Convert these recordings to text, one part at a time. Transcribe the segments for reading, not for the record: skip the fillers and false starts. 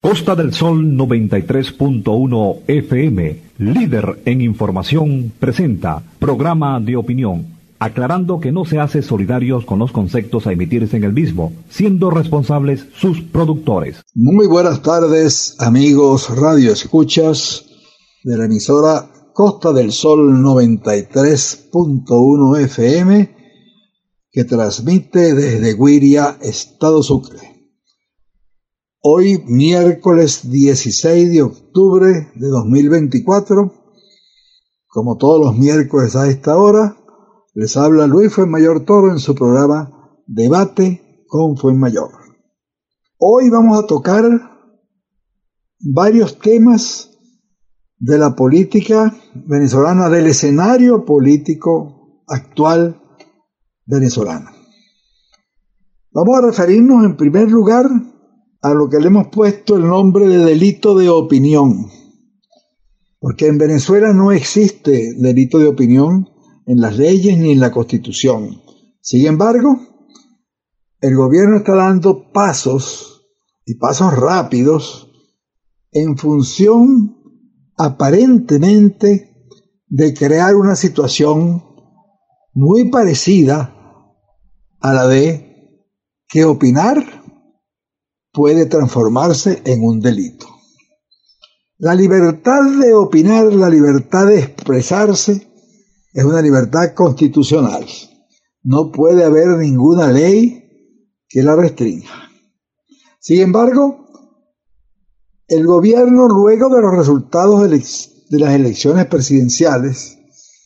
Costa del Sol 93.1 FM, líder en información, presenta programa de opinión, aclarando que no se hace solidarios con los conceptos a emitirse en el mismo, siendo responsables sus productores. Muy buenas tardes, amigos radioescuchas de la emisora Costa del Sol 93.1 FM, que transmite desde Guiria, Estado Sucre. Hoy, miércoles 16 de octubre de 2024, como todos los miércoles a esta hora, les habla Luis Fuenmayor Toro en su programa Debate con Fuenmayor. Hoy vamos a tocar varios temas de la política venezolana, del escenario político actual venezolano. Vamos a referirnos en primer lugar a lo que le hemos puesto el nombre de delito de opinión, porque en Venezuela no existe delito de opinión en las leyes ni en la Constitución. Sin embargo, el gobierno está dando pasos, y pasos rápidos, en función aparentemente de crear una situación muy parecida a la de que opinar puede transformarse en un delito. La libertad de opinar, la libertad de expresarse, es una libertad constitucional. No puede haber ninguna ley que la restrinja. Sin embargo, el gobierno, luego de los resultados de las elecciones presidenciales,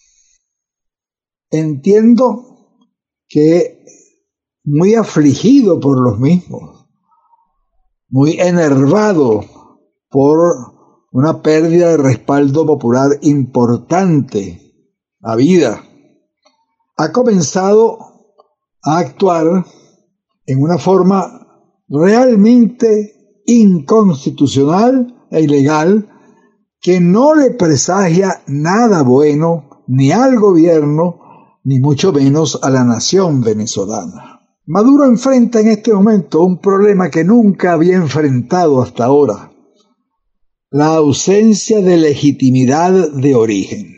entiendo que muy afligido por los mismos, muy enervado por una pérdida de respaldo popular importante, habida, ha comenzado a actuar en una forma realmente inconstitucional e ilegal que no le presagia nada bueno ni al gobierno, ni mucho menos a la nación venezolana. Maduro enfrenta en este momento un problema que nunca había enfrentado hasta ahora: la ausencia de legitimidad de origen.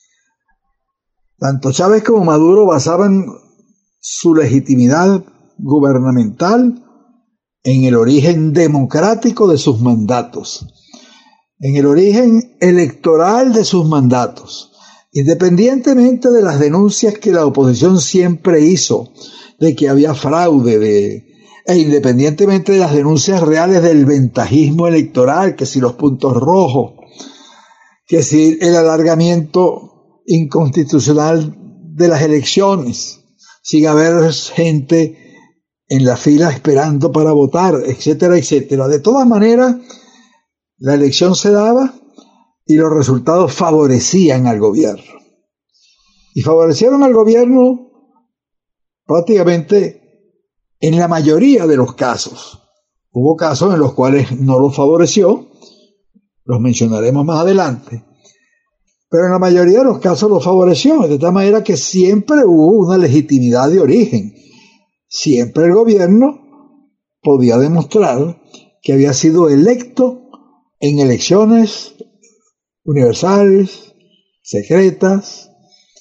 Tanto Chávez como Maduro basaban su legitimidad gubernamental en el origen democrático de sus mandatos, en el origen electoral de sus mandatos, independientemente de las denuncias que la oposición siempre hizo de que había fraude, e independientemente de las denuncias reales del ventajismo electoral, que si los puntos rojos, que si el alargamiento inconstitucional de las elecciones, sin haber gente en la fila esperando para votar, etcétera, etcétera. De todas maneras, la elección se daba y los resultados favorecían al gobierno. Y favorecieron al gobierno prácticamente en la mayoría de los casos. Hubo casos en los cuales no lo favoreció, los mencionaremos más adelante, pero en la mayoría de los casos lo favoreció, de tal manera que siempre hubo una legitimidad de origen. Siempre el gobierno podía demostrar que había sido electo en elecciones universales, secretas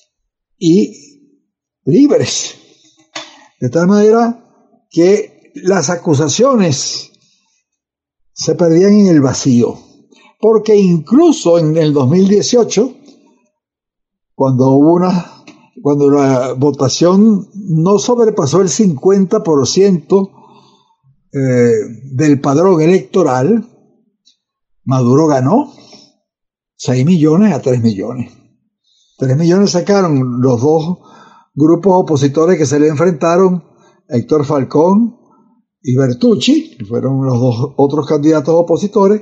y libres. De tal manera que las acusaciones se perdían en el vacío. Porque incluso en el 2018, cuando la votación no sobrepasó el 50% del padrón electoral, Maduro ganó 6 millones a 3 millones. 3 millones sacaron los dos grupos opositores que se le enfrentaron, Héctor Falcón y Bertucci, que fueron los dos otros candidatos opositores,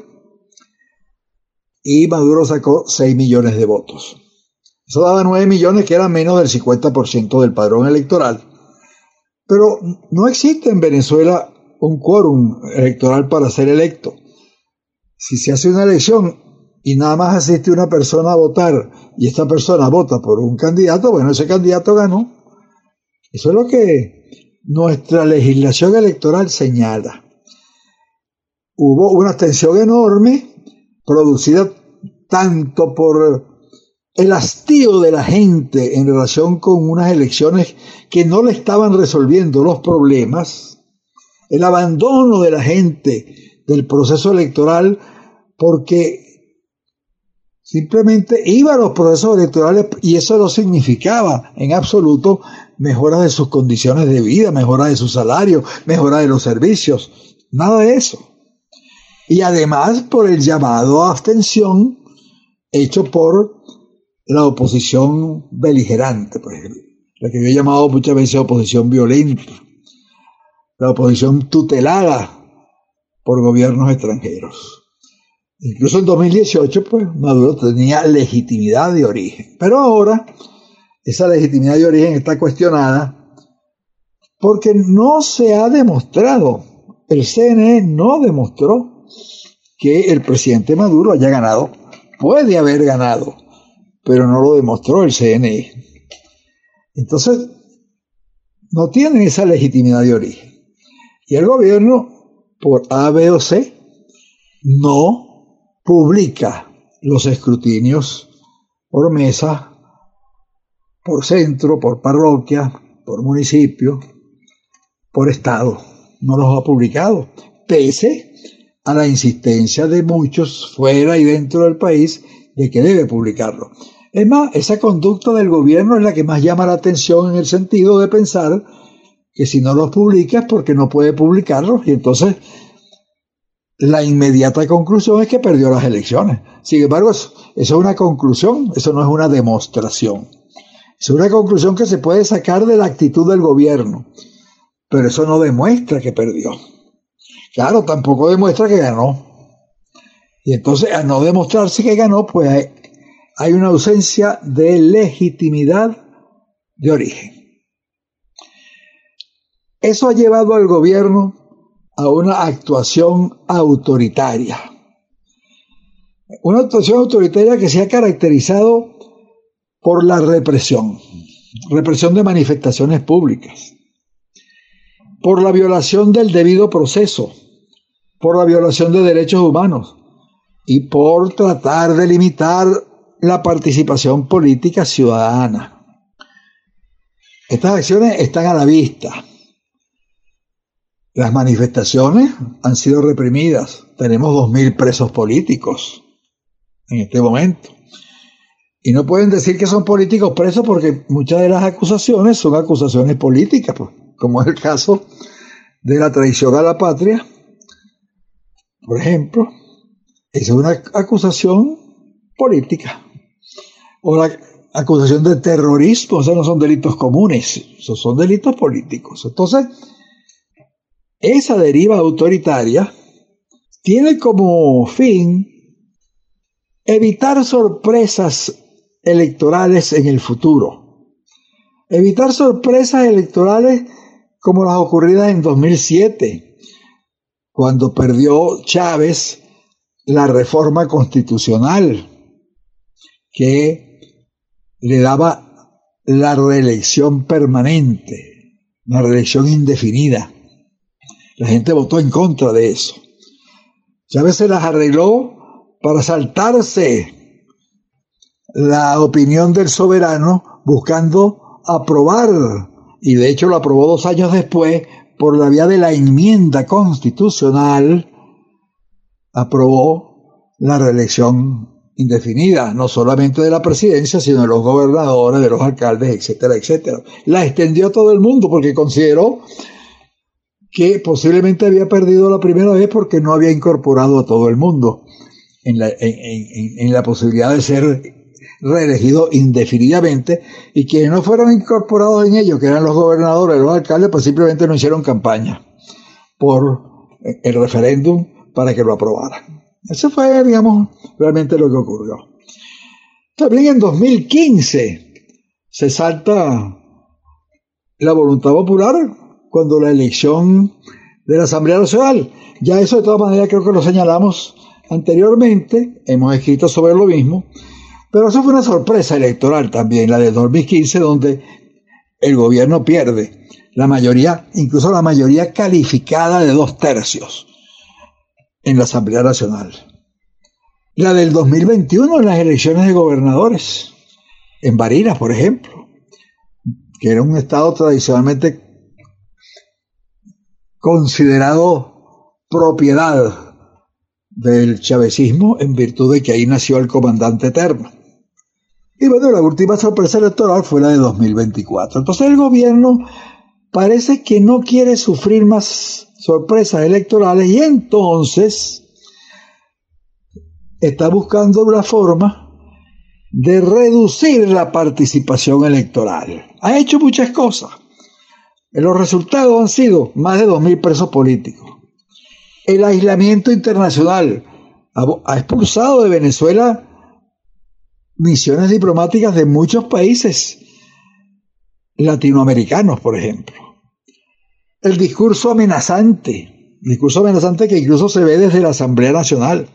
y Maduro sacó 6 millones de votos. Eso daba 9 millones, que era menos del 50% del padrón electoral. Pero no existe en Venezuela un quórum electoral para ser electo. Si se hace una elección y nada más asiste una persona a votar y esta persona vota por un candidato, bueno, ese candidato ganó. Eso es lo que nuestra legislación electoral señala. hubo una tensión enorme producida tanto por el hastío de la gente en relación con unas elecciones que no le estaban resolviendo los problemas, el abandono de la gente del proceso electoral porque simplemente iba a los procesos electorales y eso no significaba en absoluto mejora de sus condiciones de vida, mejora de su salario, mejora de los servicios, nada de eso. Y además por el llamado a abstención hecho por la oposición beligerante, por ejemplo, la que yo he llamado muchas veces oposición violenta, la oposición tutelada por gobiernos extranjeros. Incluso en 2018, pues Maduro tenía legitimidad de origen, pero ahora esa legitimidad de origen está cuestionada porque no se ha demostrado, el CNE no demostró que el presidente Maduro haya ganado. Puede haber ganado, pero no lo demostró el CNE. Entonces, no tienen esa legitimidad de origen. Y el gobierno, por A, B o C, no publica los escrutinios por mesa, por centro, por parroquia, por municipio, por estado. No los ha publicado, pese a la insistencia de muchos fuera y dentro del país de que debe publicarlo. Es más, esa conducta del gobierno es la que más llama la atención en el sentido de pensar que si no los publica es porque no puede publicarlos y entonces la inmediata conclusión es que perdió las elecciones. Sin embargo, eso es una conclusión, eso no es una demostración. Es una conclusión que se puede sacar de la actitud del gobierno, pero eso no demuestra que perdió. Claro, tampoco demuestra que ganó. Y entonces, al no demostrarse que ganó, pues hay una ausencia de legitimidad de origen. Eso ha llevado al gobierno a una actuación autoritaria. Una actuación autoritaria que se ha caracterizado por la represión de manifestaciones públicas, por la violación del debido proceso, por la violación de derechos humanos y por tratar de limitar la participación política ciudadana. Estas acciones están a la vista. Las manifestaciones han sido reprimidas. Tenemos 2.000 presos políticos en este momento. Y no pueden decir que son políticos presos porque muchas de las acusaciones son acusaciones políticas, pues, como es el caso de la traición a la patria, por ejemplo. Esa es una acusación política. O la acusación de terrorismo, o sea, no son delitos comunes, esos son delitos políticos. Entonces, esa deriva autoritaria tiene como fin evitar sorpresas electorales en el futuro. Evitar sorpresas electorales como las ocurridas en 2007, cuando perdió Chávez la reforma constitucional que le daba la reelección permanente, la reelección indefinida. La gente votó en contra de eso. Chávez se las arregló para saltarse la opinión del soberano, buscando aprobar, y de hecho lo aprobó 2 años después, por la vía de la enmienda constitucional, aprobó la reelección indefinida, no solamente de la presidencia, sino de los gobernadores, de los alcaldes, etcétera, etcétera. La extendió a todo el mundo porque consideró que posiblemente había perdido la primera vez porque no había incorporado a todo el mundo en la posibilidad de ser reelegido indefinidamente, y quienes no fueron incorporados en ello, que eran los gobernadores, los alcaldes, pues simplemente no hicieron campaña por el referéndum para que lo aprobaran. Eso fue, digamos, realmente lo que ocurrió. También en 2015 se salta la voluntad popular cuando la elección de la Asamblea Nacional. Ya eso de todas maneras creo que lo señalamos anteriormente, hemos escrito sobre lo mismo, pero eso fue una sorpresa electoral también, la de 2015, donde el gobierno pierde la mayoría, incluso la mayoría calificada de 2/3. en la Asamblea Nacional. La del 2021 en las elecciones de gobernadores, en Barinas, por ejemplo, que era un estado tradicionalmente considerado propiedad del chavecismo en virtud de que ahí nació el comandante eterno. Y bueno, la última sorpresa electoral fue la de 2024. Entonces el gobierno parece que no quiere sufrir más sorpresas electorales y entonces está buscando una forma de reducir la participación electoral. Ha hecho muchas cosas. Los resultados han sido más de 2.000 presos políticos. El aislamiento internacional ha expulsado de Venezuela misiones diplomáticas de muchos países latinoamericanos, por ejemplo. El discurso amenazante que incluso se ve desde la Asamblea Nacional.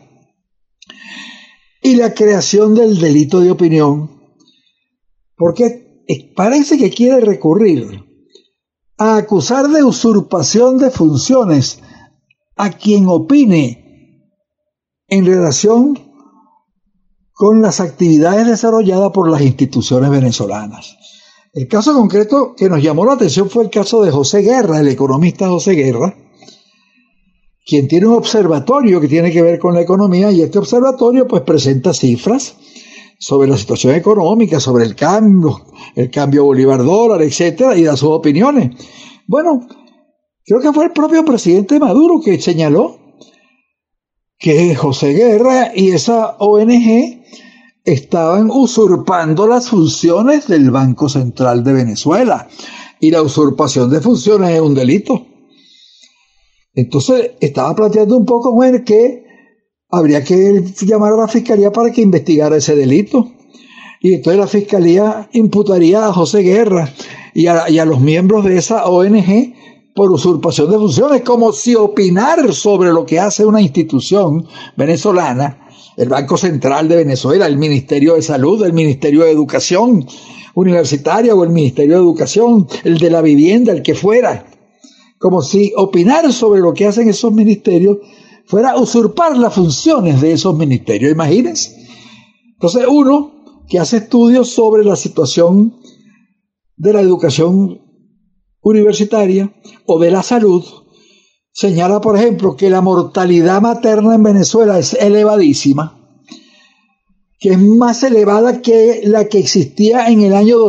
Y la creación del delito de opinión, porque parece que quiere recurrir a acusar de usurpación de funciones a quien opine en relación con las actividades desarrolladas por las instituciones venezolanas. El caso concreto que nos llamó la atención fue el caso de José Guerra, el economista José Guerra, quien tiene un observatorio que tiene que ver con la economía, y este observatorio pues presenta cifras sobre la situación económica, sobre el cambio bolívar-dólar, etcétera, y da sus opiniones. Bueno, creo que fue el propio presidente Maduro que señaló que José Guerra y esa ONG estaban usurpando las funciones del Banco Central de Venezuela, y la usurpación de funciones es un delito. Entonces estaba planteando un poco que habría que llamar a la fiscalía para que investigara ese delito, y entonces la fiscalía imputaría a José Guerra y a los miembros de esa ONG por usurpación de funciones, como si opinar sobre lo que hace una institución venezolana, el Banco Central de Venezuela, el Ministerio de Salud, el Ministerio de Educación Universitaria o el Ministerio de Educación, el de la Vivienda, el que fuera, como si opinar sobre lo que hacen esos ministerios fuera usurpar las funciones de esos ministerios, imagínense. Entonces uno que hace estudios sobre la situación de la educación universitaria o de la salud, señala, por ejemplo, que la mortalidad materna en Venezuela es elevadísima, que es más elevada que la que existía en el año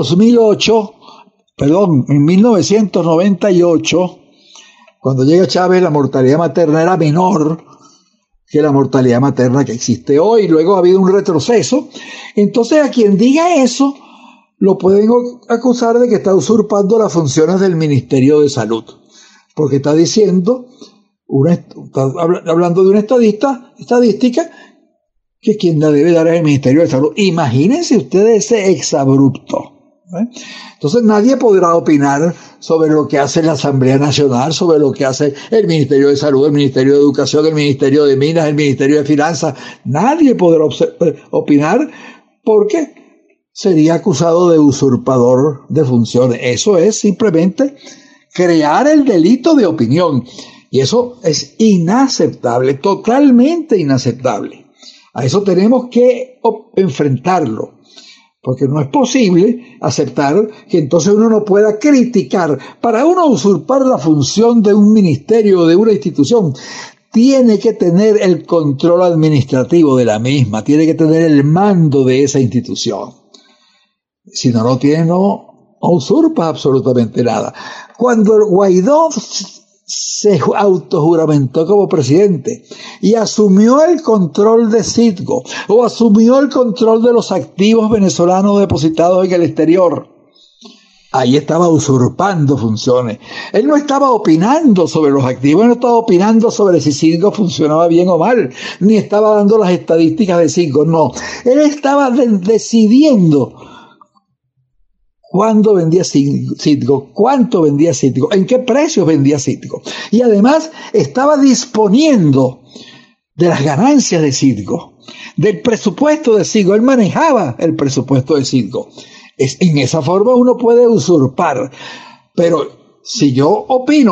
en 1998, cuando llega Chávez. La mortalidad materna era menor que la mortalidad materna que existe hoy. Luego ha habido un retroceso. Entonces, a quien diga eso, lo pueden acusar de que está usurpando las funciones del Ministerio de Salud, porque está diciendo, está hablando de una estadística que quien la debe dar es el Ministerio de Salud. Imagínense ustedes ese exabrupto, ¿eh? Entonces nadie podrá opinar sobre lo que hace la Asamblea Nacional, sobre lo que hace el Ministerio de Salud, el Ministerio de Educación, el Ministerio de Minas, el Ministerio de Finanzas. Nadie podrá opinar porque sería acusado de usurpador de funciones. Eso es simplemente crear el delito de opinión. Y eso es inaceptable, totalmente inaceptable. A eso tenemos que enfrentarlo, porque no es posible aceptar que entonces uno no pueda criticar. Para uno usurpar la función de un ministerio o de una institución, tiene que tener el control administrativo de la misma, tiene que tener el mando de esa institución. Si no lo tiene, no usurpa absolutamente nada. Cuando Guaidó se autojuramentó como presidente y asumió el control de Citgo, o asumió el control de los activos venezolanos depositados en el exterior, ahí estaba usurpando funciones. Él no estaba opinando sobre los activos, no estaba opinando sobre si Citgo funcionaba bien o mal, ni estaba dando las estadísticas de Citgo, no. Él estaba decidiendo cuándo vendía Citgo, cuánto vendía Citgo, en qué precios vendía Citgo. Y además estaba disponiendo de las ganancias de Citgo, del presupuesto de Citgo. Él manejaba el presupuesto de Citgo. En esa forma uno puede usurpar. Pero si yo opino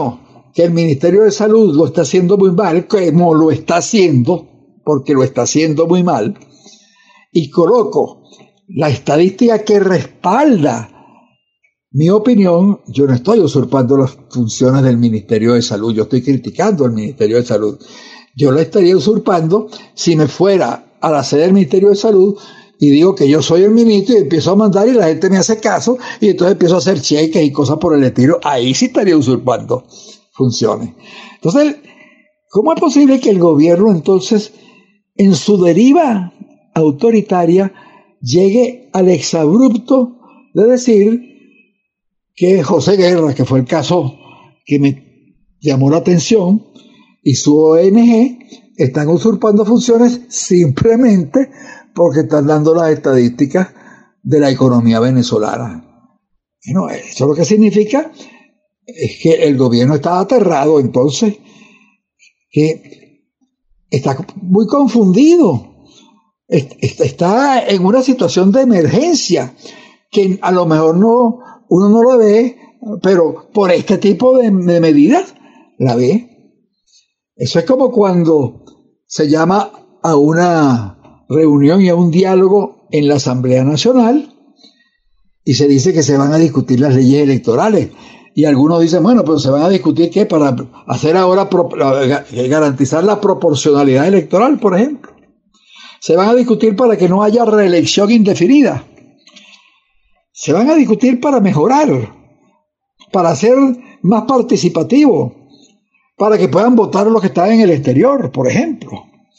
que el Ministerio de Salud lo está haciendo muy mal, como lo está haciendo, porque lo está haciendo muy mal, y coloco la estadística que respalda mi opinión, yo no estoy usurpando las funciones del Ministerio de Salud, yo estoy criticando al Ministerio de Salud. Yo la estaría usurpando si me fuera a la sede del Ministerio de Salud y digo que yo soy el ministro y empiezo a mandar y la gente me hace caso y entonces empiezo a hacer cheques y cosas por el estilo. Ahí sí estaría usurpando funciones. Entonces, ¿cómo es posible que el gobierno entonces, en su deriva autoritaria, llegue al exabrupto de decir que José Guerra, que fue el caso que me llamó la atención, y su ONG están usurpando funciones simplemente porque están dando las estadísticas de la economía venezolana? Bueno, eso lo que significa es que el gobierno está aterrado, entonces, que está muy confundido, está en una situación de emergencia que a lo mejor uno no lo ve, pero por este tipo de medidas la ve. Eso es como cuando se llama a una reunión y a un diálogo en la Asamblea Nacional y se dice que se van a discutir las leyes electorales. Y algunos dicen, bueno, pero se van a discutir ¿qué? Para hacer ahora, garantizar la proporcionalidad electoral, por ejemplo. Se van a discutir para que no haya reelección indefinida. Se van a discutir para mejorar, para ser más participativo, para que puedan votar los que están en el exterior, por ejemplo.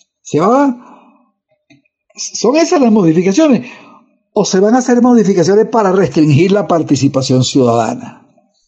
¿Son esas las modificaciones? ¿O se van a hacer modificaciones para restringir la participación ciudadana?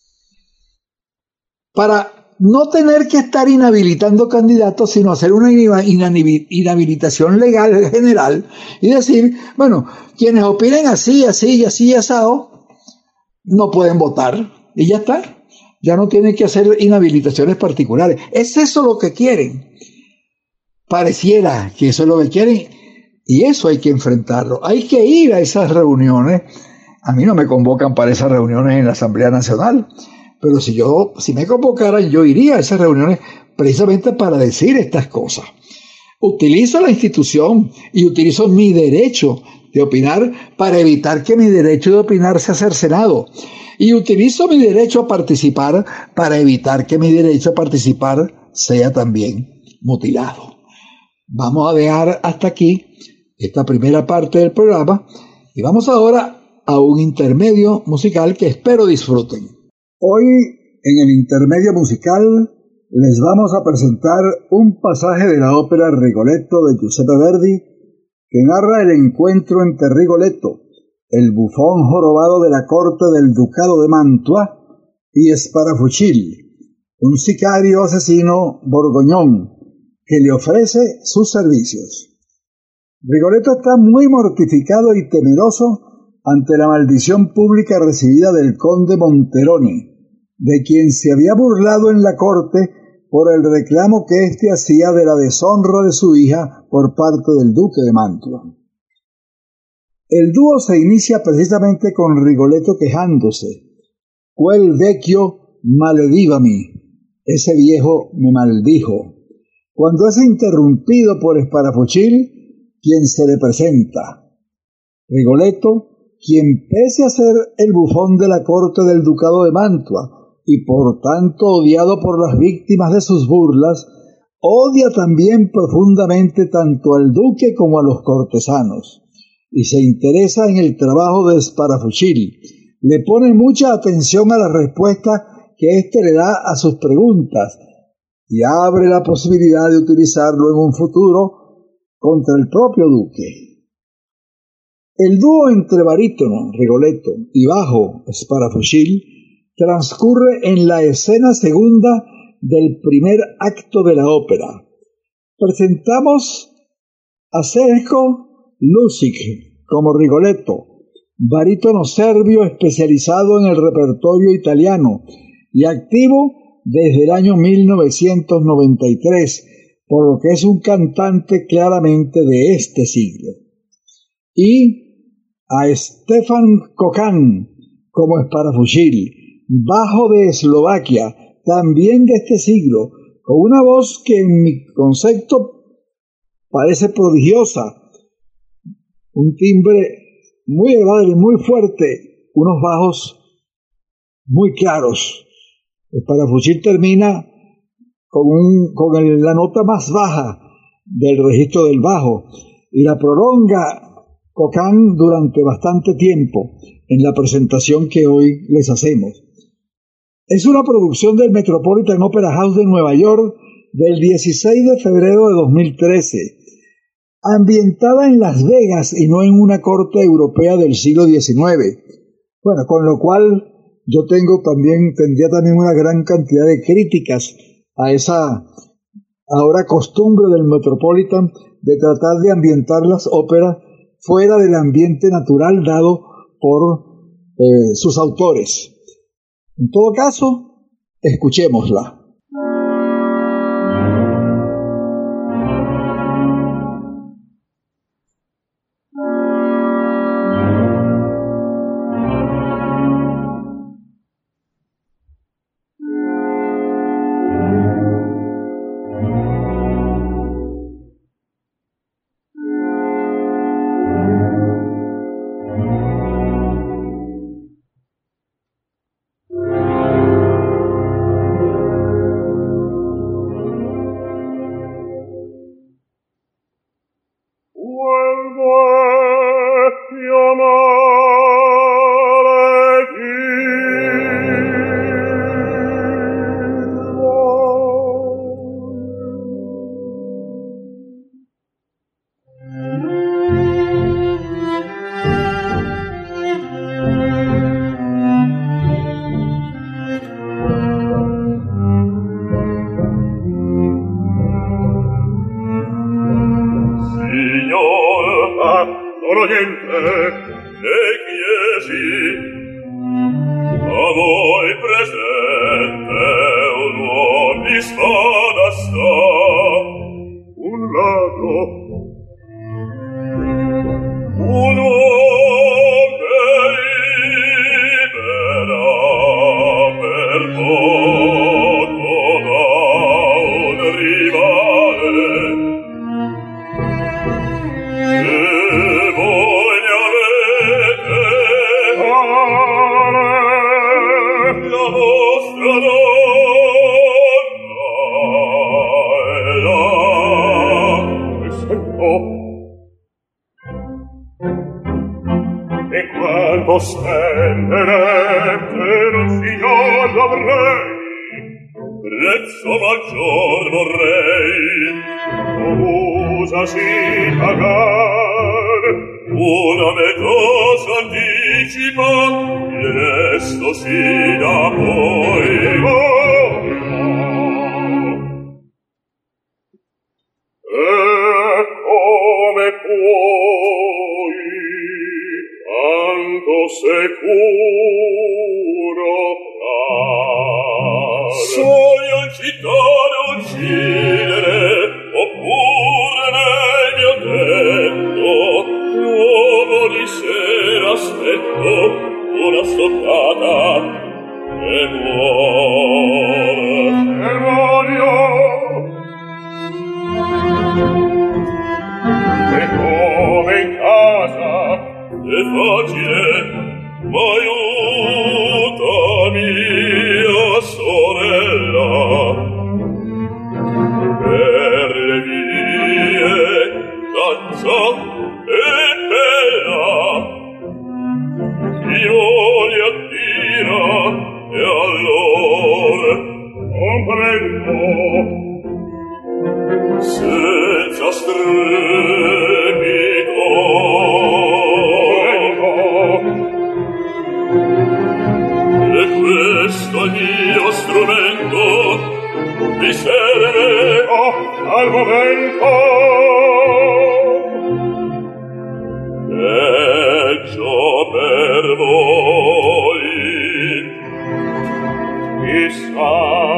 Para no tener que estar inhabilitando candidatos, sino hacer una inhabilitación legal general y decir, bueno, quienes opinen así, así y así asado, no pueden votar. Y ya está. Ya no tienen que hacer inhabilitaciones particulares. ¿Es eso lo que quieren? Pareciera que eso es lo que quieren y eso hay que enfrentarlo. Hay que ir a esas reuniones. A mí no me convocan para esas reuniones en la Asamblea Nacional, pero si me convocaran, yo iría a esas reuniones precisamente para decir estas cosas. Utilizo la institución y utilizo mi derecho de opinar para evitar que mi derecho de opinar sea cercenado. Y utilizo mi derecho a participar para evitar que mi derecho a participar sea también mutilado. Vamos a dejar hasta aquí esta primera parte del programa y vamos ahora a un intermedio musical que espero disfruten. Hoy, en el intermedio musical, les vamos a presentar un pasaje de la ópera Rigoletto de Giuseppe Verdi que narra el encuentro entre Rigoletto, el bufón jorobado de la corte del ducado de Mantua, y Sparafucil, un sicario asesino borgoñón que le ofrece sus servicios. Rigoletto está muy mortificado y temeroso ante la maldición pública recibida del conde Monterone, de quien se había burlado en la corte por el reclamo que éste hacía de la deshonra de su hija por parte del duque de Mantua. El dúo se inicia precisamente con Rigoletto quejándose: «Quel vecchio maledivami», ese viejo me maldijo, cuando es interrumpido por Sparafucil, quien se le presenta. Rigoletto, quien pese a ser el bufón de la corte del ducado de Mantua y por tanto odiado por las víctimas de sus burlas, odia también profundamente tanto al duque como a los cortesanos, y se interesa en el trabajo de Sparafucil. Le pone mucha atención a la respuesta que éste le da a sus preguntas y abre la posibilidad de utilizarlo en un futuro contra el propio duque. El dúo entre barítono, Rigoletto, y bajo, Sparafucil, transcurre en la escena segunda del primer acto de la ópera. Presentamos a Serko Lusic como Rigoletto, barítono serbio especializado en el repertorio italiano y activo desde el año 1993, por lo que es un cantante claramente de este siglo. Y a Stefan Kocan como Sparafucil, bajo de Eslovaquia, también de este siglo, con una voz que en mi concepto parece prodigiosa, un timbre muy agradable, muy fuerte, unos bajos muy claros. Esparafuchil termina con la nota más baja del registro del bajo y la prolonga Cocán durante bastante tiempo en la presentación que hoy les hacemos. Es una producción del Metropolitan Opera House de Nueva York del 16 de febrero de 2013, ambientada en Las Vegas y no en una corte europea del siglo XIX. Bueno, con lo cual yo tendría también una gran cantidad de críticas a esa ahora costumbre del Metropolitan de tratar de ambientar las óperas fuera del ambiente natural dado por sus autores. En todo caso, escuchémosla.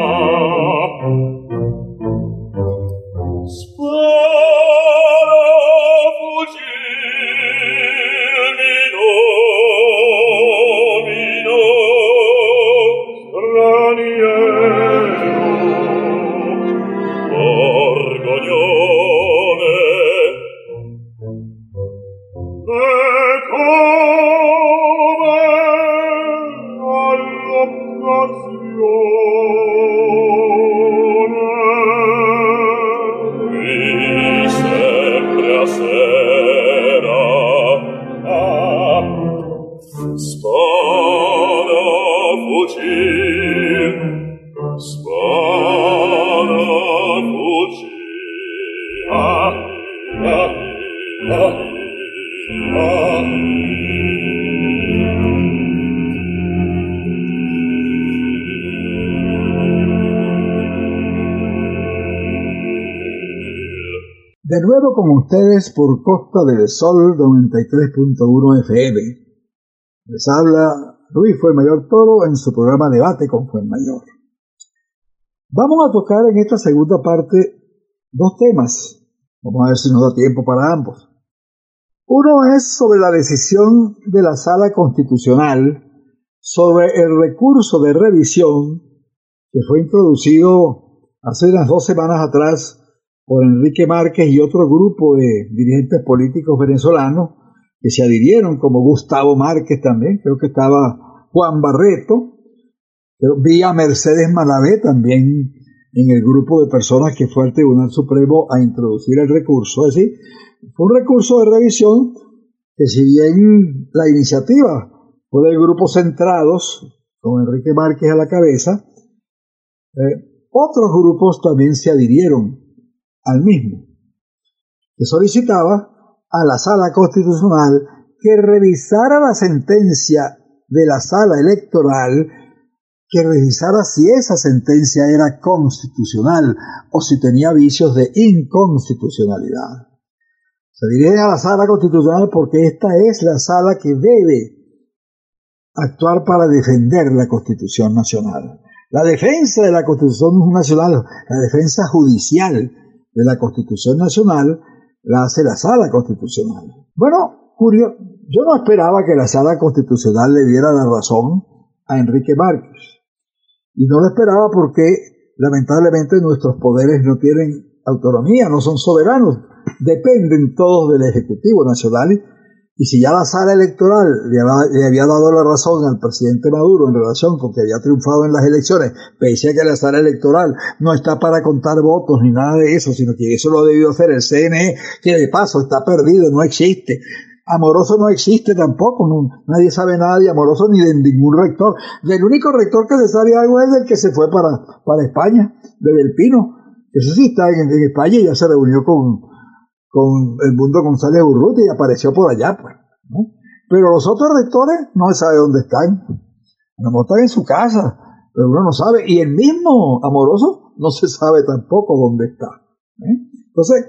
Spara nuevo con ustedes por Costa del Sol 93.1 FM. Les habla Luis Fuenmayor Toro en su programa Debate con Fuenmayor. Vamos a tocar en esta segunda parte dos temas. Vamos a ver si nos da tiempo para ambos. Uno es sobre la decisión de la Sala Constitucional sobre el recurso de revisión que fue introducido hace unas 2 semanas atrás por Enrique Márquez y otro grupo de dirigentes políticos venezolanos que se adhirieron, como Gustavo Márquez también, creo que estaba Juan Barreto, pero vi a Mercedes Malavé también en el grupo de personas que fue al Tribunal Supremo a introducir el recurso. Es decir, fue un recurso de revisión que, si bien la iniciativa fue del grupo Centrados, con Enrique Márquez a la cabeza, otros grupos también se adhirieron al mismo, que solicitaba a la Sala Constitucional que revisara la sentencia de la Sala Electoral, que revisara si esa sentencia era constitucional o si tenía vicios de inconstitucionalidad. Se dirige a la Sala Constitucional porque esta es la sala que debe actuar para defender la Constitución Nacional. La defensa de la Constitución Nacional, la defensa judicial de la Constitución Nacional, la hace la Sala Constitucional. Bueno, yo no esperaba que la Sala Constitucional le diera la razón a Enrique Márquez. Y no lo esperaba porque, lamentablemente, nuestros poderes no tienen autonomía, no son soberanos, dependen todos del Ejecutivo Nacional. Y si ya la Sala Electoral le había dado la razón al presidente Maduro en relación con que había triunfado en las elecciones, pese a que la Sala Electoral no está para contar votos ni nada de eso, sino que eso lo debió hacer el CNE, que de paso está perdido, no existe. Amoroso no existe tampoco, nadie sabe nada de Amoroso ni de ningún rector. El único rector que se sabe algo es el que se fue para España, de Del Pino. Eso sí está en España y ya se reunió con Edmundo González Urrutia y apareció por allá, pues, ¿no? Pero los otros rectores no se sabe dónde están. A lo mejor están en su casa, pero uno no sabe. Y el mismo Amoroso no se sabe tampoco dónde está. Entonces,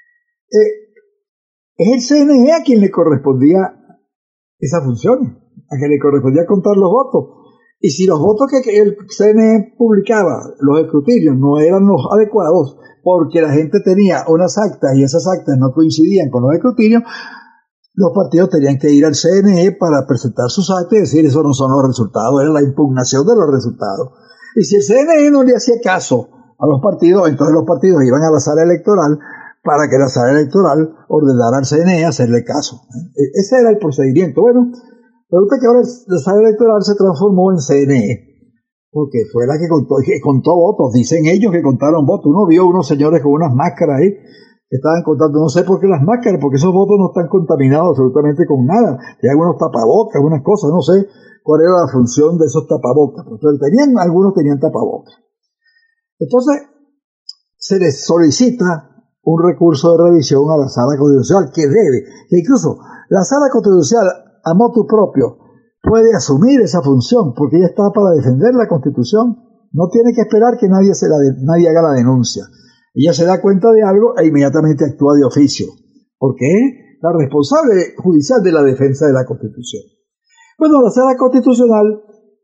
es el CNE a quien le correspondía esa función, a quien le correspondía contar los votos. Y si los votos que el CNE publicaba, los escrutinios, no eran los adecuados, porque la gente tenía unas actas y esas actas no coincidían con los escrutinios, los partidos tenían que ir al CNE para presentar sus actas y decir: esos no son los resultados, era la impugnación de los resultados. Y si el CNE no le hacía caso a los partidos, entonces los partidos iban a la Sala Electoral para que la Sala Electoral ordenara al CNE hacerle caso. Ese era el procedimiento. Bueno, resulta que ahora la Sala Electoral se transformó en CNE, porque fue la que contó votos. Dicen ellos que contaron votos. Uno vio unos señores con unas máscaras ahí que estaban contando, no sé por qué las máscaras, porque esos votos no están contaminados absolutamente con nada. Tenían unos tapabocas, unas cosas, no sé cuál era la función de esos tapabocas, pero algunos tenían tapabocas. Entonces, se les solicita un recurso de revisión a la Sala Constitucional que incluso la Sala Constitucional, a motu propio, puede asumir esa función, porque ella está para defender la Constitución. No tiene que esperar que nadie haga la denuncia. Ella se da cuenta de algo e inmediatamente actúa de oficio, porque es la responsable judicial de la defensa de la Constitución. Bueno, la Sala Constitucional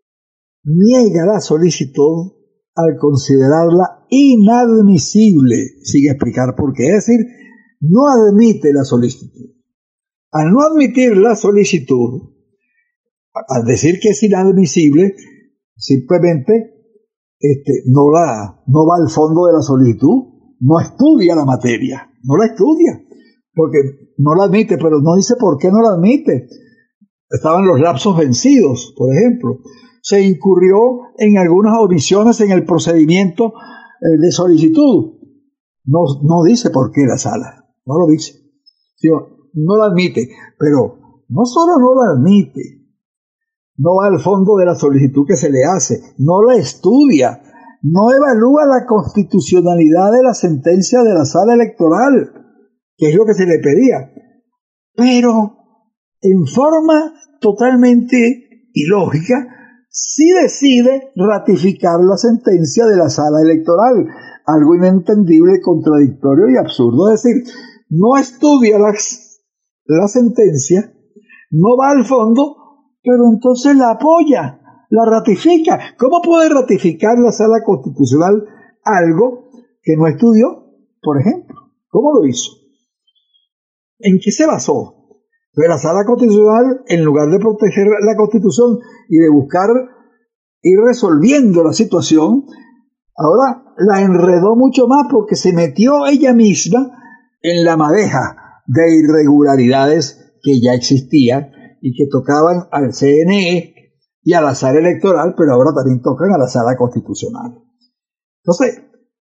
niega la solicitud al considerarla inadmisible, sin explicar por qué. Es decir, no admite la solicitud. Al no admitir la solicitud, al decir que es inadmisible, simplemente no va al fondo de la solicitud, no estudia la materia, no la estudia, porque no la admite, pero no dice por qué no la admite. Estaban los lapsos vencidos, por ejemplo. Se incurrió en algunas omisiones en el procedimiento de solicitud. No dice por qué la sala, no lo dice. No la admite, pero no solo no la admite, no va al fondo de la solicitud que se le hace, no la estudia, no evalúa la constitucionalidad de la sentencia de la Sala Electoral, que es lo que se le pedía, pero en forma totalmente ilógica, sí decide ratificar la sentencia de la Sala Electoral, algo inentendible, contradictorio y absurdo. Es decir, no estudia la sentencia, no va al fondo, pero entonces la apoya, la ratifica. ¿Cómo puede ratificar la Sala Constitucional algo que no estudió, por ejemplo? ¿Cómo lo hizo? ¿En qué se basó? Pues la Sala Constitucional, en lugar de proteger la Constitución y de buscar ir resolviendo la situación, ahora la enredó mucho más porque se metió ella misma en la madeja de irregularidades que ya existían y que tocaban al CNE y a la Sala Electoral, pero ahora también tocan a la Sala Constitucional. Entonces,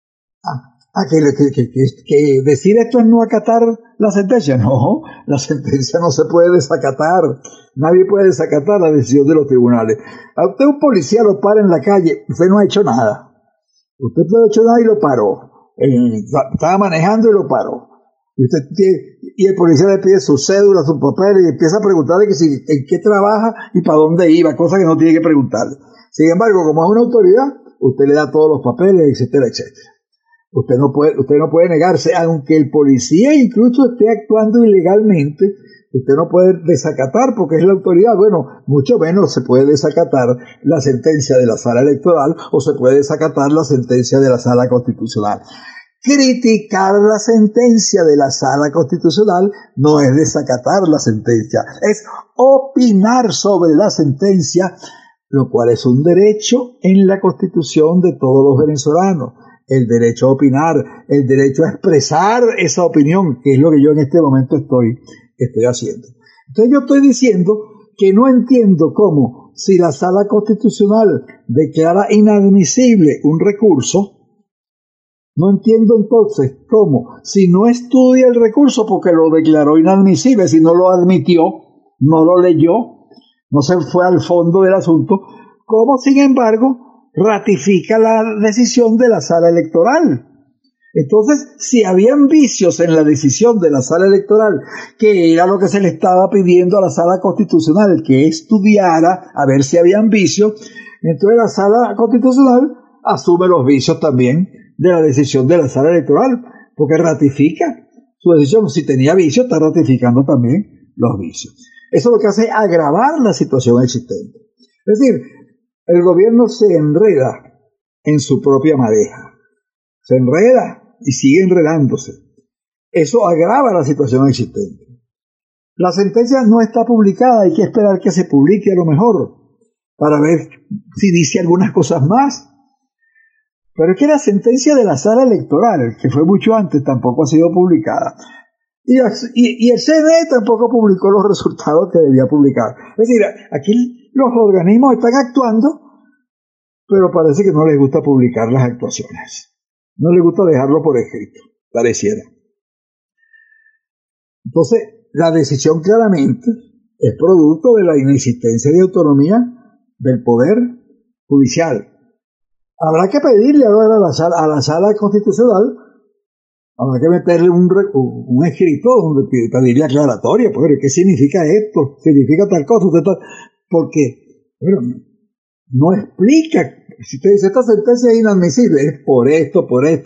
que decir esto es no acatar la sentencia. No, la sentencia no se puede desacatar. Nadie puede desacatar la decisión de los tribunales. A usted un policía lo para en la calle, usted no ha hecho nada. Usted no ha hecho nada y lo paró. Estaba manejando y lo paró. Y el policía le pide su cédula, su papel y empieza a preguntarle en qué trabaja y para dónde iba, cosa que no tiene que preguntarle. Sin embargo, como es una autoridad, usted le da todos los papeles, etcétera, etcétera. Usted no puede negarse, aunque el policía incluso esté actuando ilegalmente, usted no puede desacatar porque es la autoridad. Bueno, mucho menos se puede desacatar la sentencia de la Sala Electoral o se puede desacatar la sentencia de la Sala Constitucional. Criticar la sentencia de la Sala Constitucional no es desacatar la sentencia, es opinar sobre la sentencia, lo cual es un derecho en la Constitución de todos los venezolanos. El derecho a opinar, el derecho a expresar esa opinión, que es lo que yo en este momento estoy haciendo. Entonces yo estoy diciendo que no entiendo cómo, si la Sala Constitucional declara inadmisible un recurso, no entiendo entonces cómo, si no estudia el recurso porque lo declaró inadmisible, si no lo admitió, no lo leyó, no se fue al fondo del asunto, cómo sin embargo ratifica la decisión de la Sala Electoral. Entonces, si habían vicios en la decisión de la Sala Electoral, que era lo que se le estaba pidiendo a la Sala Constitucional, que estudiara a ver si habían vicios, entonces la Sala Constitucional asume los vicios también de la decisión de la Sala Electoral, porque ratifica su decisión. Si tenía vicios, está ratificando también los vicios. Eso lo que hace es agravar la situación existente. Es decir, el gobierno se enreda en su propia madeja. Se enreda y sigue enredándose. Eso agrava la situación existente. La sentencia no está publicada, hay que esperar que se publique a lo mejor, para ver si dice algunas cosas más. Pero es que la sentencia de la Sala Electoral, que fue mucho antes, tampoco ha sido publicada. Y el CNE tampoco publicó los resultados que debía publicar. Es decir, aquí los organismos están actuando, pero parece que no les gusta publicar las actuaciones. No les gusta dejarlo por escrito, pareciera. Entonces, la decisión claramente es producto de la inexistencia de autonomía del Poder Judicial. Habrá que pedirle ahora a la Sala Constitucional, habrá que meterle un escrito donde pedirle aclaratoria, porque ¿qué significa esto? ¿Significa tal cosa? Porque, bueno, no explica. Si usted dice, esta sentencia es inadmisible, es por esto,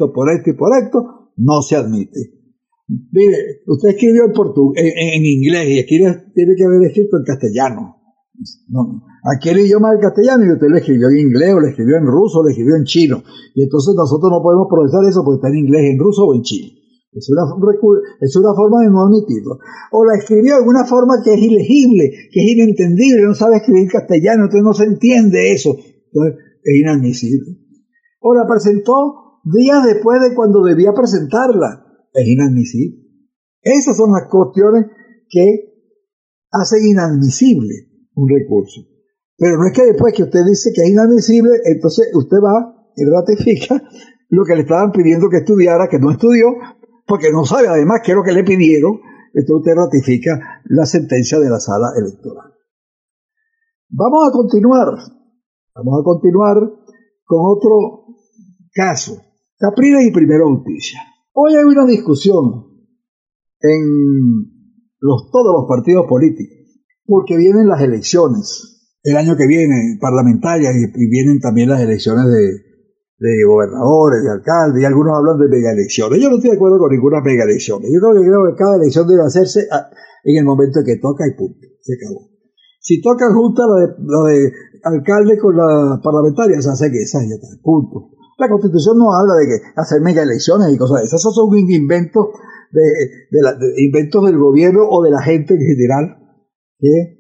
no se admite. Mire, usted escribió en inglés y aquí tiene que haber escrito en castellano. No, aquí el idioma del castellano y usted lo escribió en inglés, o lo escribió en ruso, o lo escribió en chino. Y entonces nosotros no podemos procesar eso porque está en inglés, en ruso o en chino. Es una forma de no admitirlo. O la escribió de alguna forma que es ilegible, que es inentendible, no sabe escribir castellano, entonces no se entiende eso. Entonces es inadmisible. O la presentó días después de cuando debía presentarla. Es inadmisible. Esas son las cuestiones que hacen inadmisible un recurso. Pero no es que después que usted dice que es inadmisible, entonces usted va y ratifica lo que le estaban pidiendo que estudiara, que no estudió, porque no sabe además qué es lo que le pidieron, entonces usted ratifica la sentencia de la Sala Electoral. Vamos a continuar con otro caso, Capriles y Primero Justicia. Hoy hay una discusión en todos los partidos políticos, porque vienen las elecciones el año que viene, parlamentarias, y vienen también las elecciones de gobernadores, de alcaldes, y algunos hablan de mega elecciones. Yo no estoy de acuerdo con ninguna mega elección. Yo creo que cada elección debe hacerse en el momento en que toca y punto. Se acabó. Si toca junta la de alcalde con la parlamentaria, se hace que esa ya está, punto. La Constitución no habla de que hacer mega elecciones y cosas de esas. Esos son inventos inventos del gobierno o de la gente en general que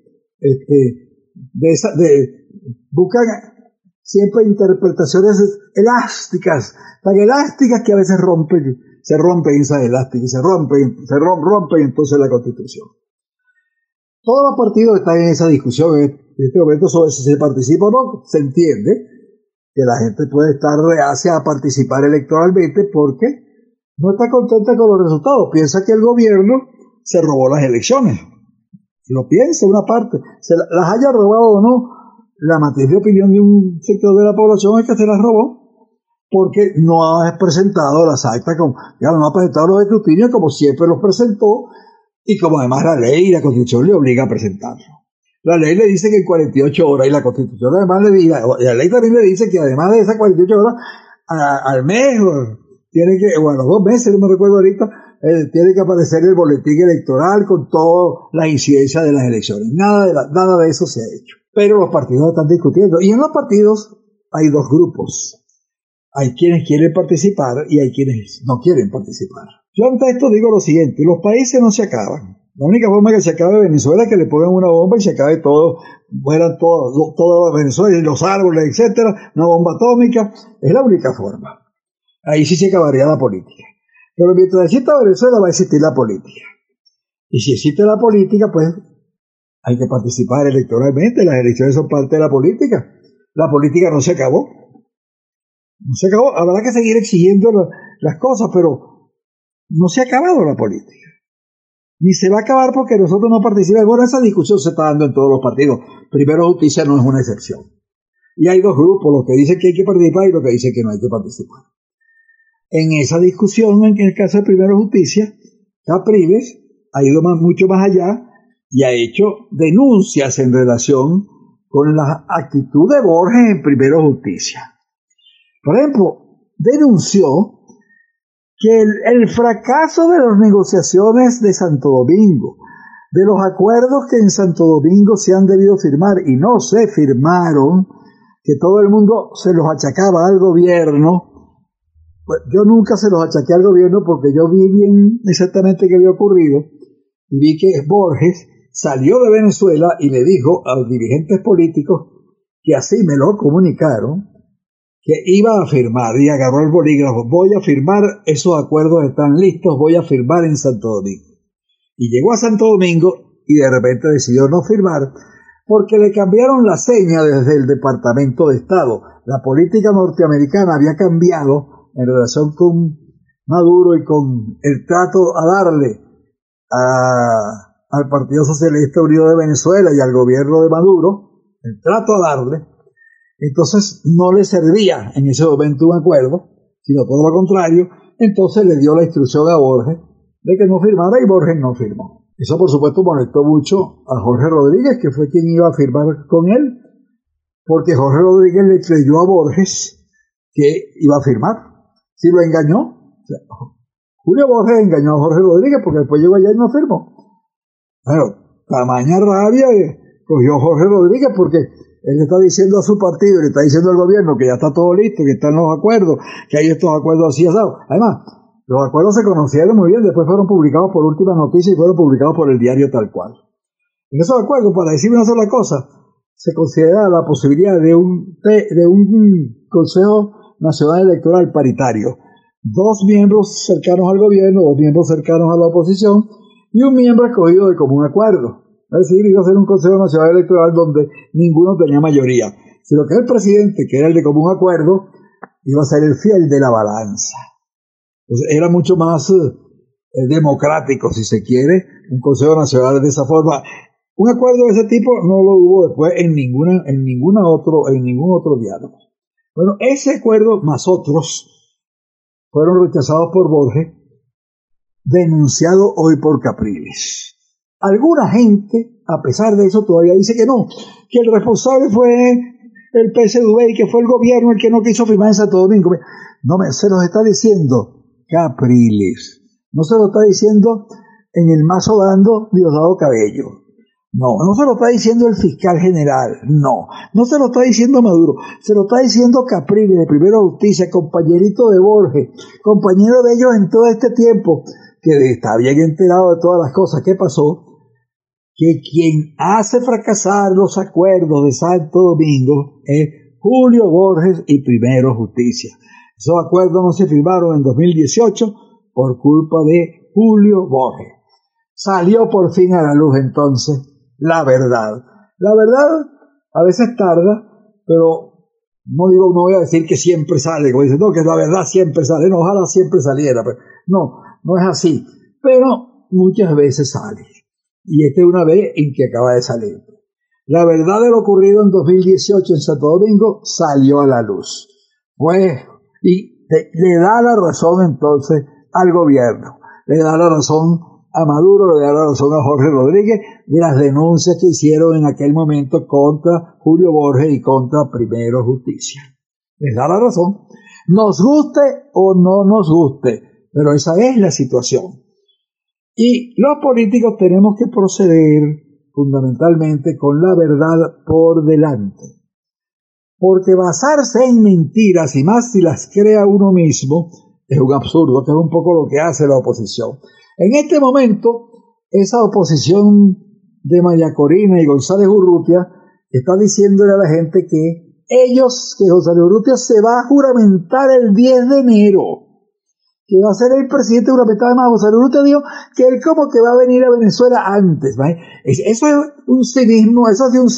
buscan siempre interpretaciones elásticas, tan elásticas que a veces se rompen esas elásticas, se rompen entonces la Constitución. Todos los partidos están en esa discusión en este momento sobre si se participa o no. Se entiende que la gente puede estar reacia a participar electoralmente porque no está contenta con los resultados. Piensa que el gobierno se robó las elecciones. Lo piensa una parte. Las haya robado o no, la matriz de opinión de un sector de la población es que se las robó porque no ha presentado las actas, no ha presentado los escrutinios como siempre los presentó y como además la ley y la Constitución le obliga a presentarlo. La ley le dice que en 48 horas y la Constitución además la ley también le dice que además de esas 48 horas al mes tiene que, 2 meses, no me recuerdo ahorita, tiene que aparecer el boletín electoral con toda la incidencia de las elecciones. Nada de eso se ha hecho. Pero los partidos están discutiendo. Y en los partidos hay dos grupos. Hay quienes quieren participar y hay quienes no quieren participar. Yo ante esto digo lo siguiente, los países no se acaban. La única forma que se acabe Venezuela es que le pongan una bomba y se acabe todo, mueran todo Venezuela y los árboles, etcétera, una bomba atómica. Es la única forma. Ahí sí se acabaría la política. Pero mientras exista Venezuela va a existir la política. Y si existe la política, pues hay que participar electoralmente. Las elecciones son parte de la política. La política no se acabó. No se acabó. Habrá que seguir exigiendo las cosas, pero no se ha acabado la política. Ni se va a acabar porque nosotros no participamos. Bueno, esa discusión se está dando en todos los partidos. Primero Justicia no es una excepción. Y hay dos grupos, los que dicen que hay que participar y los que dicen que no hay que participar. En esa discusión, en el caso de Primero Justicia, Capriles ha ido mucho más allá y ha hecho denuncias en relación con la actitud de Borges en Primero Justicia. Por ejemplo, denunció que el fracaso de las negociaciones de Santo Domingo, de los acuerdos que en Santo Domingo se han debido firmar y no se firmaron, que todo el mundo se los achacaba al gobierno. Pues yo nunca se los achaqué al gobierno porque yo vi bien exactamente qué había ocurrido y vi que Borges salió de Venezuela y le dijo a los dirigentes políticos que así me lo comunicaron, que iba a firmar y agarró el bolígrafo. Voy a firmar, esos acuerdos están listos, voy a firmar en Santo Domingo. Y llegó a Santo Domingo y de repente decidió no firmar porque le cambiaron la seña desde el Departamento de Estado. La política norteamericana había cambiado en relación con Maduro y con el trato a darle al Partido Socialista Unido de Venezuela y al gobierno de Maduro, el trato a darle. Entonces no le servía en ese momento un acuerdo, sino todo lo contrario. Entonces le dio la instrucción a Borges de que no firmara y Borges no firmó. Eso por supuesto molestó mucho a Jorge Rodríguez, que fue quien iba a firmar con él, porque Jorge Rodríguez le creyó a Borges que iba a firmar. Si lo engañó, Julio Borges engañó a Jorge Rodríguez porque después llegó allá y no firmó. Bueno, tamaña rabia cogió Jorge Rodríguez porque él le está diciendo a su partido, le está diciendo al gobierno que ya está todo listo, que están los acuerdos, que hay estos acuerdos así asados. Además, los acuerdos se conocieron muy bien, después fueron publicados por Última Noticia y fueron publicados por el diario Tal Cual. En esos acuerdos, para decir una sola cosa, se considera la posibilidad de un Consejo Nacional Electoral paritario. 2 miembros cercanos al gobierno, 2 miembros cercanos a la oposición y un miembro escogido de común acuerdo. Es decir, iba a ser un Consejo Nacional Electoral donde ninguno tenía mayoría, sino que el presidente, que era el de común acuerdo, iba a ser el fiel de la balanza. Entonces, era mucho más democrático, si se quiere, un Consejo Nacional de esa forma. Un acuerdo de ese tipo no lo hubo después en ningún otro diálogo. Bueno, ese acuerdo más otros fueron rechazados por Borges, denunciado hoy por Capriles. Alguna gente, a pesar de eso, todavía dice que no, que el responsable fue el PSDV y que fue el gobierno el que no quiso firmar en Santo Domingo. No, se los está diciendo Capriles. No se lo está diciendo en el mazo dando Diosdado Cabello. No se lo está diciendo el fiscal general. No se lo está diciendo Maduro. Se lo está diciendo Capriles de Primera Justicia, compañerito de Borges, compañero de ellos en todo este tiempo, que está bien enterado de todas las cosas que pasó, que quien hace fracasar los acuerdos de Santo Domingo es Julio Borges y Primero Justicia. Esos acuerdos no se firmaron en 2018 por culpa de Julio Borges. Salió por fin a la luz entonces la verdad. La verdad a veces tarda, pero no voy a decir que siempre sale, como dicen, no, que la verdad siempre sale, no, ojalá siempre saliera, pero no es así, pero muchas veces sale. Y esta es una vez en que acaba de salir. La verdad de lo ocurrido en 2018 en Santo Domingo salió a la luz. Pues, y le da la razón entonces al gobierno, le da la razón a Maduro, le da la razón a Jorge Rodríguez de las denuncias que hicieron en aquel momento contra Julio Borges y contra Primero Justicia. Les da la razón. Nos guste o no nos guste, pero esa es la situación. Y los políticos tenemos que proceder fundamentalmente con la verdad por delante. Porque basarse en mentiras, y más si las crea uno mismo, es un absurdo, que es un poco lo que hace la oposición. En este momento, esa oposición de María Corina y González Urrutia está diciéndole a la gente que González Urrutia se va a juramentar el 10 de enero. Que va a ser el presidente juramentado. Además, González Urrutia dijo que él como que va a venir a Venezuela antes. ¿Vale? Eso es un cinismo,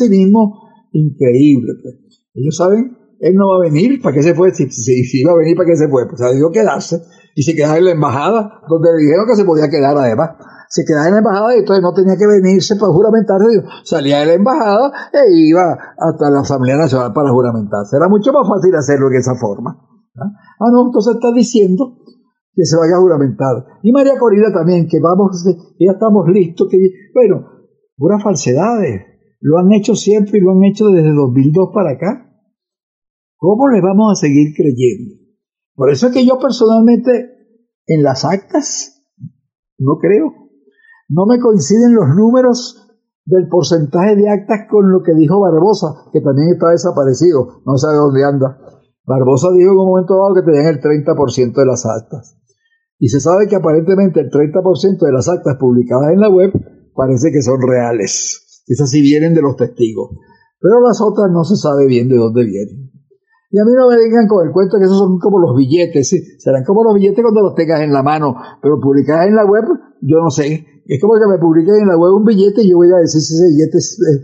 increíble. Pues. Ellos saben, él no va a venir, ¿para qué se fue? Si iba a venir, ¿para qué se fue? Pues se debió quedarse y se quedaba en la embajada, donde le dijeron que se podía quedar además. Se quedaba en la embajada y entonces no tenía que venirse para juramentarse. Salía de la embajada e iba hasta la Asamblea Nacional para juramentarse. Era mucho más fácil hacerlo de esa forma. No, entonces está diciendo que se vaya a juramentar. Y María Corina también, que ya estamos listos. Bueno, puras falsedades. Lo han hecho siempre y lo han hecho desde 2002 para acá. ¿Cómo les vamos a seguir creyendo? Por eso es que yo personalmente en las actas no creo. No me coinciden los números del porcentaje de actas con lo que dijo Barbosa, que también está desaparecido, no sabe dónde anda. Barbosa dijo en un momento dado que tenían el 30% de las actas. Y se sabe que aparentemente el 30% de las actas publicadas en la web parece que son reales. Esas sí vienen de los testigos. Pero las otras no se sabe bien de dónde vienen. Y a mí no me vengan con el cuento que esos son como los billetes, ¿sí? Serán como los billetes cuando los tengas en la mano, pero publicadas en la web, yo no sé. Es como que me publiquen en la web un billete y yo voy a decir si ese billete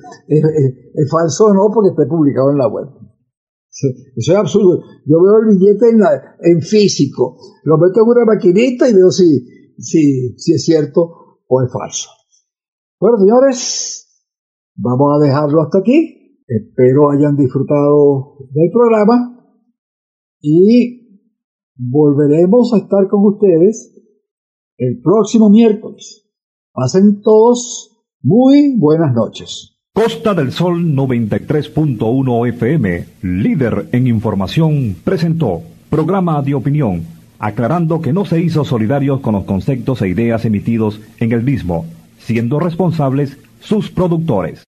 es falso o no porque está publicado en la web. Eso es absurdo. Yo veo el billete en físico, lo meto en una maquinita y veo si es cierto o es falso. Bueno, señores, vamos a dejarlo hasta aquí. Espero hayan disfrutado del programa y volveremos a estar con ustedes el próximo miércoles. Pasen todos muy buenas noches. Costa del Sol 93.1 FM, líder en información, presentó programa de opinión, aclarando que no se hizo solidarios con los conceptos e ideas emitidos en el mismo, siendo responsables sus productores.